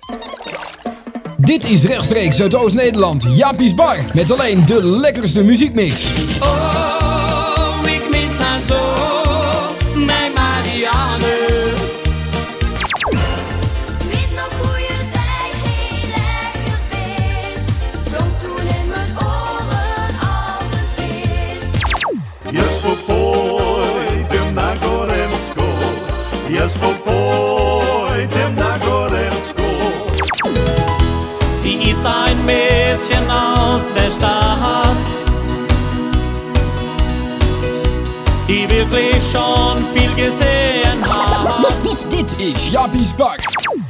Dit is rechtstreeks uit Oost-Nederland, Jaapie's Bar. Met alleen de lekkerste muziekmix. Oh, ik mis haar zo, mijn Marianne. Weet nog hoe je zei, heel lekker feest. Klonk toen in mijn oren als een feest. Jesper pojďtem na Korensko. Jesper pojďtem na Korensko. Sie ist ein Mädchen aus der Stadt, die wirklich schon viel gesehen hat. Dit is Jaapie's Bar.